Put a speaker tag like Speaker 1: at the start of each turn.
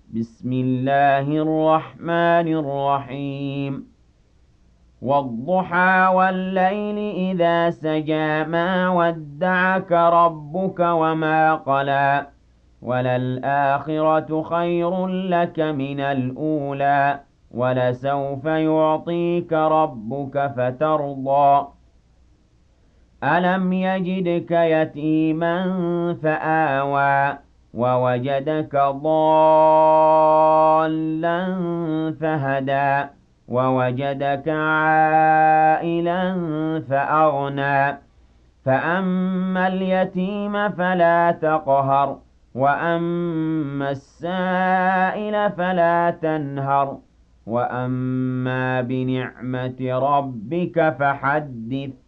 Speaker 1: بسم الله الرحمن الرحيم والضحى والليل إذا سجى ما ودعك ربك وما قلى وللآخرة خير لك من الأولى ولسوف يعطيك ربك فترضى ألم يجدك يتيما فآوى ووجدك ضالا فهدى ووجدك عائلا فأغنى فأما اليتيم فلا تقهر وأما السائل فلا تنهر وأما بنعمة ربك فحدث